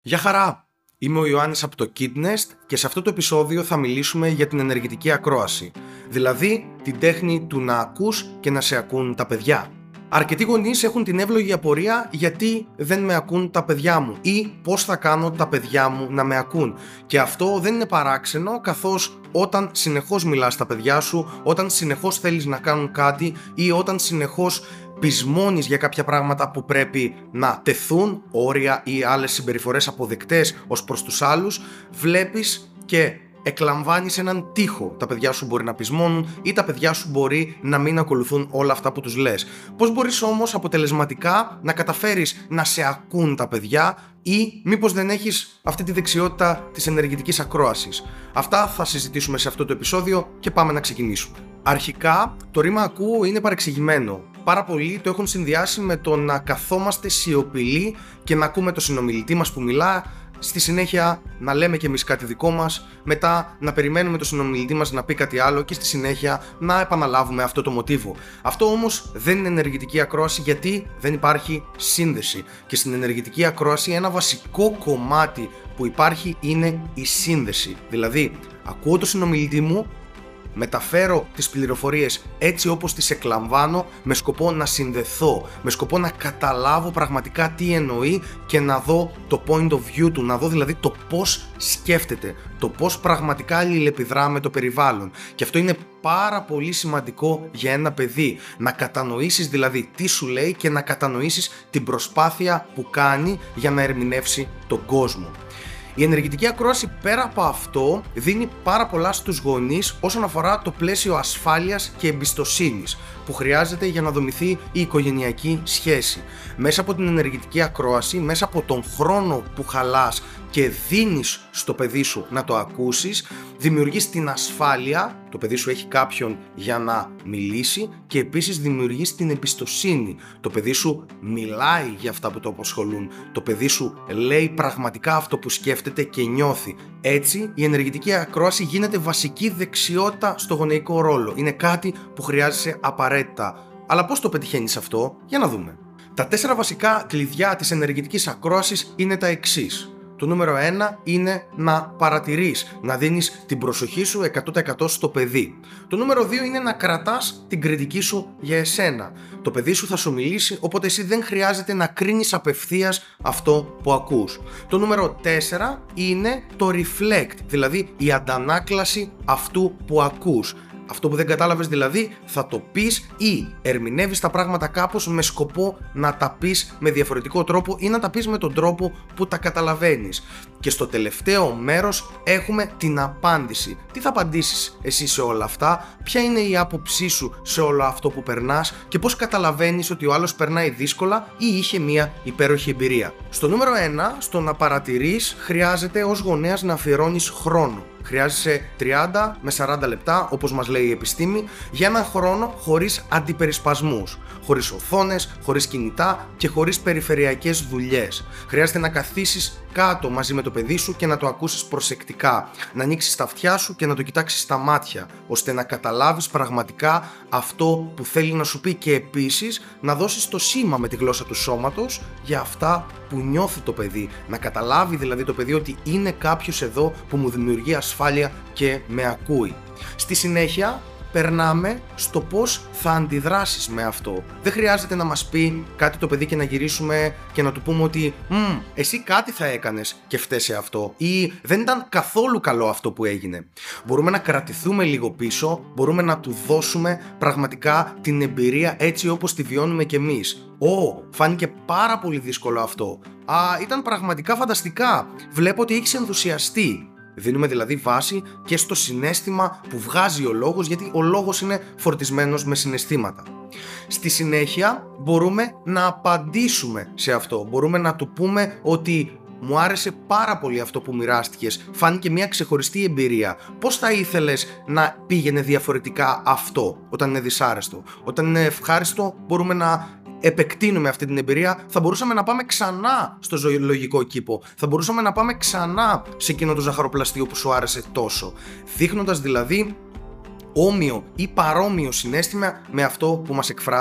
Γεια χαρά! Είμαι ο Ιωάννης από το Kidnest και σε αυτό το επεισόδιο θα μιλήσουμε για την ενεργητική ακρόαση, δηλαδή την τέχνη του να ακούς και να σε ακούν τα παιδιά. Αρκετοί γονείς έχουν την εύλογη απορία γιατί δεν με ακούν τα παιδιά μου ή πώς θα κάνω τα παιδιά μου να με ακούν. Και αυτό δεν είναι παράξενο, καθώς όταν συνεχώς μιλάς στα παιδιά σου, όταν συνεχώς θέλεις να κάνουν κάτι ή όταν συνεχώς πεισμώνεις για κάποια πράγματα που πρέπει να τεθούν, όρια ή άλλες συμπεριφορές αποδεκτές ως προς τους άλλους, βλέπεις και εκλαμβάνεις έναν τοίχο. Τα παιδιά σου μπορεί να πεισμώνουν ή τα παιδιά σου μπορεί να μην ακολουθούν όλα αυτά που τους λες. Πώς μπορείς όμως αποτελεσματικά να καταφέρεις να σε ακούν τα παιδιά, ή μήπως δεν έχεις αυτή τη δεξιότητα της ενεργητικής ακρόασης? Αυτά θα συζητήσουμε σε αυτό το επεισόδιο και πάμε να ξεκινήσουμε. Αρχικά, το ρήμα ακούω είναι παρεξηγημένο. Πάρα πολλοί το έχουν συνδυάσει με το να καθόμαστε σιωπηλοί και να ακούμε το συνομιλητή μας που μιλά, στη συνέχεια να λέμε και εμείς κάτι δικό μας, μετά να περιμένουμε το συνομιλητή μας να πει κάτι άλλο και στη συνέχεια να επαναλάβουμε αυτό το μοτίβο. Αυτό όμως δεν είναι ενεργητική ακρόαση, γιατί δεν υπάρχει σύνδεση. Και στην ενεργητική ακρόαση ένα βασικό κομμάτι που υπάρχει είναι η σύνδεση. Δηλαδή, ακούω το συνομιλητή μου, μεταφέρω τις πληροφορίες έτσι όπως τις εκλαμβάνω, με σκοπό να συνδεθώ, με σκοπό να καταλάβω πραγματικά τι εννοεί και να δω το point of view του, να δω δηλαδή το πώς σκέφτεται, το πώς πραγματικά αλληλεπιδρά με το περιβάλλον. Και αυτό είναι πάρα πολύ σημαντικό για ένα παιδί, να κατανοήσεις δηλαδή τι σου λέει και να κατανοήσεις την προσπάθεια που κάνει για να ερμηνεύσει τον κόσμο. Η ενεργητική ακρόαση πέρα από αυτό δίνει πάρα πολλά στους γονείς όσον αφορά το πλαίσιο ασφάλειας και εμπιστοσύνης που χρειάζεται για να δομηθεί η οικογενειακή σχέση. Μέσα από την ενεργητική ακρόαση, μέσα από τον χρόνο που χαλάς και δίνεις στο παιδί σου να το ακούσεις, δημιουργείς την ασφάλεια, το παιδί σου έχει κάποιον για να μιλήσει, και επίσης δημιουργείς την εμπιστοσύνη. Το παιδί σου μιλάει για αυτά που το απασχολούν, το παιδί σου λέει πραγματικά αυτό που σκέφτεται και νιώθει. Έτσι, η ενεργητική ακρόαση γίνεται βασική δεξιότητα στο γονεϊκό ρόλο. Είναι κάτι που χρειάζεσαι απαραίτητα. Αλλά πώς το πετυχαίνεις αυτό? Για να δούμε. Τα 4 βασικά κλειδιά της ενεργητικής ακρόασης είναι τα εξής. Το νούμερο 1 είναι να παρατηρείς, να δίνεις την προσοχή σου 100% στο παιδί. Το νούμερο 2 είναι να κρατάς την κριτική σου για εσένα. Το παιδί σου θα σου μιλήσει, οπότε εσύ δεν χρειάζεται να κρίνεις απευθείας αυτό που ακούς. Το νούμερο 4 είναι το reflect, δηλαδή η αντανάκλαση αυτού που ακούς. Αυτό που δεν κατάλαβες δηλαδή θα το πεις ή ερμηνεύεις τα πράγματα κάπως με σκοπό να τα πεις με διαφορετικό τρόπο ή να τα πεις με τον τρόπο που τα καταλαβαίνεις. Και στο τελευταίο μέρος έχουμε την απάντηση. Τι θα απαντήσεις εσύ σε όλα αυτά, ποια είναι η άποψή σου σε όλο αυτό που περνάς και πώς καταλαβαίνεις ότι ο άλλος περνάει δύσκολα ή είχε μια υπέροχη εμπειρία. Στο νούμερο 1, στο να παρατηρείς, χρειάζεται ως γονέας να αφιερώνεις χρόνο. Χρειάζεσαι 30 με 40 λεπτά, όπως μας λέει η επιστήμη, για έναν χρόνο χωρίς αντιπερισπασμούς, χωρίς οθόνες, χωρίς κινητά και χωρίς περιφερειακές δουλειές. Χρειάζεται να καθίσεις κάτω μαζί με το παιδί σου και να το ακούσεις προσεκτικά, να ανοίξεις τα αυτιά σου και να το κοιτάξεις στα μάτια, ώστε να καταλάβεις πραγματικά αυτό που θέλει να σου πει, και επίσης να δώσεις το σήμα με τη γλώσσα του σώματος για αυτά που νιώθει το παιδί, να καταλάβει δηλαδή το παιδί ότι είναι κάποιος εδώ που μου δημιουργεί ασφάλεια και με ακούει. Στη συνέχεια περνάμε στο πώς θα αντιδράσεις με αυτό. Δεν χρειάζεται να μας πει κάτι το παιδί και να γυρίσουμε και να του πούμε ότι εσύ κάτι θα έκανες και φταίς σε αυτό, ή δεν ήταν καθόλου καλό αυτό που έγινε. Μπορούμε να κρατηθούμε λίγο πίσω, μπορούμε να του δώσουμε πραγματικά την εμπειρία έτσι όπως τη βιώνουμε κι εμείς. Φάνηκε πάρα πολύ δύσκολο αυτό. Ήταν πραγματικά φανταστικά. Βλέπω ότι έχεις ενθουσιαστεί. Δίνουμε δηλαδή βάση και στο συναίσθημα που βγάζει ο λόγος, γιατί ο λόγος είναι φορτισμένος με συναισθήματα. Στη συνέχεια μπορούμε να απαντήσουμε σε αυτό. Μπορούμε να του πούμε ότι μου άρεσε πάρα πολύ αυτό που μοιράστηκες, φάνηκε μια ξεχωριστή εμπειρία. Πώς θα ήθελες να πήγαινε διαφορετικά αυτό όταν είναι δυσάρεστο? Όταν είναι ευχάριστο μπορούμε να επεκτείνουμε αυτή την εμπειρία. Θα μπορούσαμε να πάμε ξανά στο ζωολογικό κήπο, θα μπορούσαμε να πάμε ξανά σε εκείνο το ζαχαροπλαστείο που σου άρεσε τόσο, δείχνοντας δηλαδή όμοιο ή παρόμοιο συναίσθημα με αυτό που μας εκφράζει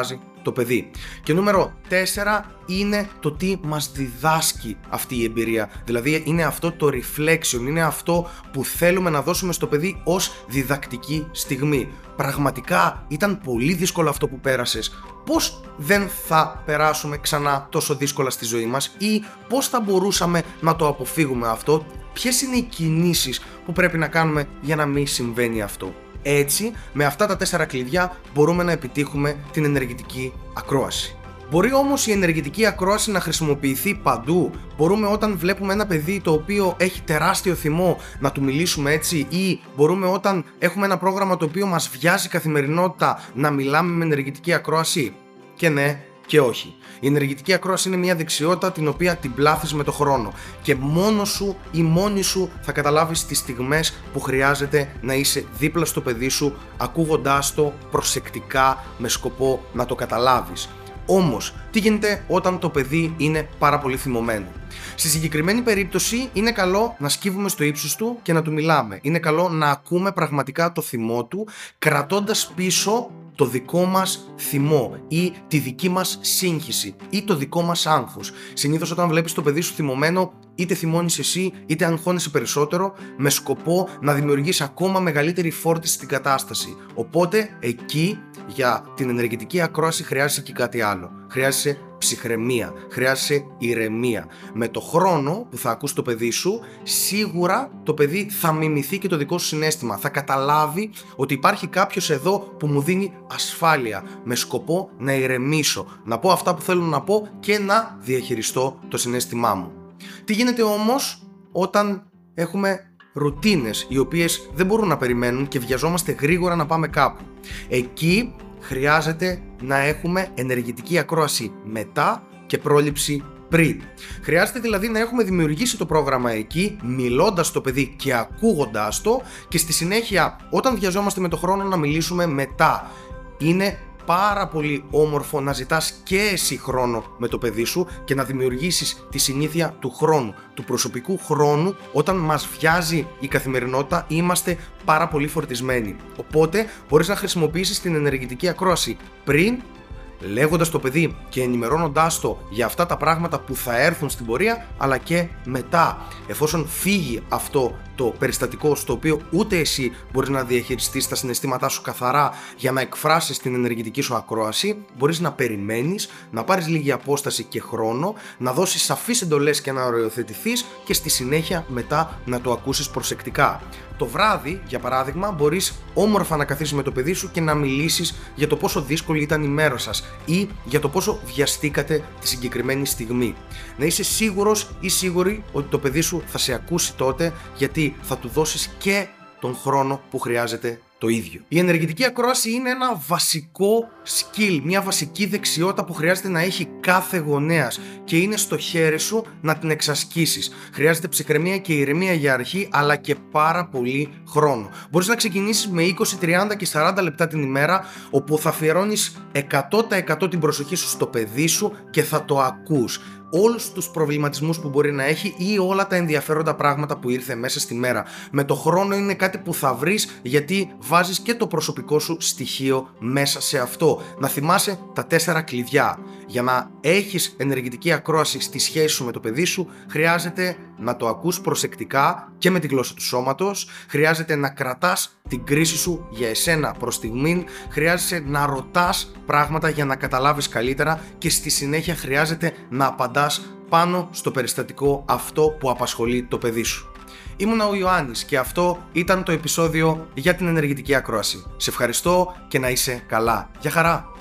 το παιδί. Και νούμερο 4 είναι το τι μας διδάσκει αυτή η εμπειρία. Δηλαδή είναι αυτό το reflection, είναι αυτό που θέλουμε να δώσουμε στο παιδί ως διδακτική στιγμή. Πραγματικά ήταν πολύ δύσκολο αυτό που πέρασες. Πώς δεν θα περάσουμε ξανά τόσο δύσκολα στη ζωή μας, ή πώς θα μπορούσαμε να το αποφύγουμε αυτό, ποιες είναι οι κινήσεις που πρέπει να κάνουμε για να μην συμβαίνει αυτό. Έτσι, με αυτά τα 4 κλειδιά μπορούμε να επιτύχουμε την ενεργητική ακρόαση. Μπορεί όμως η ενεργητική ακρόαση να χρησιμοποιηθεί παντού. Μπορούμε όταν βλέπουμε ένα παιδί το οποίο έχει τεράστιο θυμό να του μιλήσουμε έτσι, ή μπορούμε όταν έχουμε ένα πρόγραμμα το οποίο μας βιάζει καθημερινότητα να μιλάμε με ενεργητική ακρόαση. Και ναι και όχι. Η ενεργητική ακρόαση είναι μια δεξιότητα την οποία την πλάθεις με το χρόνο, και μόνος σου ή μόνη σου θα καταλάβεις τις στιγμές που χρειάζεται να είσαι δίπλα στο παιδί σου, ακούγοντάς το προσεκτικά με σκοπό να το καταλάβεις. Όμως, τι γίνεται όταν το παιδί είναι πάρα πολύ θυμωμένο? Στη συγκεκριμένη περίπτωση είναι καλό να σκύβουμε στο ύψος του και να του μιλάμε. Είναι καλό να ακούμε πραγματικά το θυμό του, κρατώντας πίσω το δικό μας θυμό ή τη δική μας σύγχυση ή το δικό μας άγχος. Συνήθως όταν βλέπεις το παιδί σου θυμωμένο, είτε θυμώνεις εσύ είτε αγχώνεσαι περισσότερο, με σκοπό να δημιουργείς ακόμα μεγαλύτερη φόρτιση στην κατάσταση. Οπότε εκεί για την ενεργητική ακρόαση χρειάζεσαι και κάτι άλλο. Χρειάζεσαι ψυχραιμία, χρειάζεσαι ηρεμία. Με το χρόνο που θα ακούς το παιδί σου, σίγουρα το παιδί θα μιμηθεί και το δικό σου συναίσθημα. Θα καταλάβει ότι υπάρχει κάποιος εδώ που μου δίνει ασφάλεια, με σκοπό να ηρεμήσω, να πω αυτά που θέλω να πω και να διαχειριστώ το συναίσθημά μου. Τι γίνεται όμως όταν έχουμε ρουτίνες οι οποίες δεν μπορούν να περιμένουν και βιαζόμαστε γρήγορα να πάμε κάπου? Εκεί χρειάζεται να έχουμε ενεργητική ακρόαση μετά και πρόληψη πριν. Χρειάζεται δηλαδή να έχουμε δημιουργήσει το πρόγραμμα εκεί, μιλώντας στο παιδί και ακούγοντάς το, και στη συνέχεια όταν βιαζόμαστε με το χρόνο να μιλήσουμε μετά. Είναι πάρα πολύ όμορφο να ζητάς και εσύ χρόνο με το παιδί σου και να δημιουργήσεις τη συνήθεια του χρόνου, του προσωπικού χρόνου. Όταν μας βιάζει η καθημερινότητα, είμαστε πάρα πολύ φορτισμένοι. Οπότε μπορείς να χρησιμοποιήσεις την ενεργητική ακρόαση πριν, λέγοντας το παιδί και ενημερώνοντάς το για αυτά τα πράγματα που θα έρθουν στην πορεία, αλλά και μετά, εφόσον φύγει αυτό το περιστατικό στο οποίο ούτε εσύ μπορείς να διαχειριστείς τα συναισθήματά σου καθαρά για να εκφράσεις την ενεργητική σου ακρόαση, μπορείς να περιμένεις, να πάρεις λίγη απόσταση και χρόνο, να δώσεις σαφείς εντολές και να οριοθετηθείς, και στη συνέχεια μετά να το ακούσεις προσεκτικά. Το βράδυ, για παράδειγμα, μπορείς όμορφα να καθίσεις με το παιδί σου και να μιλήσεις για το πόσο δύσκολη ήταν η μέρα σας ή για το πόσο βιαστήκατε τη συγκεκριμένη στιγμή. Να είσαι σίγουρος ή σίγουρη ότι το παιδί σου θα σε ακούσει τότε, γιατί θα του δώσεις και τον χρόνο που χρειάζεται το ίδιο. Η ενεργητική ακρόαση είναι ένα βασικό skill, μια βασική δεξιότητα που χρειάζεται να έχει κάθε γονέας και είναι στο χέρι σου να την εξασκήσεις. Χρειάζεται ψυχραιμία και ηρεμία για αρχή, αλλά και πάρα πολύ χρόνο. Μπορείς να ξεκινήσεις με 20, 30 και 40 λεπτά την ημέρα, όπου θα αφιερώνεις 100% την προσοχή σου στο παιδί σου και θα το ακούς. Όλους τους προβληματισμούς που μπορεί να έχει ή όλα τα ενδιαφέροντα πράγματα που ήρθε μέσα στη μέρα. Με το χρόνο είναι κάτι που θα βρεις, γιατί βάζεις και το προσωπικό σου στοιχείο μέσα σε αυτό. Να θυμάσαι τα 4 κλειδιά. Για να έχεις ενεργητική ακρόαση στη σχέση σου με το παιδί σου, χρειάζεται να το ακούς προσεκτικά και με τη γλώσσα του σώματος, χρειάζεται να κρατάς την κρίση σου για εσένα προς στιγμήν, χρειάζεται να ρωτάς πράγματα για να καταλάβεις καλύτερα, και στη συνέχεια χρειάζεται να απαντάς πάνω στο περιστατικό αυτό που απασχολεί το παιδί σου. Ήμουνα ο Ιωάννης και αυτό ήταν το επεισόδιο για την ενεργητική ακρόαση. Σε ευχαριστώ και να είσαι καλά. Γεια χαρά!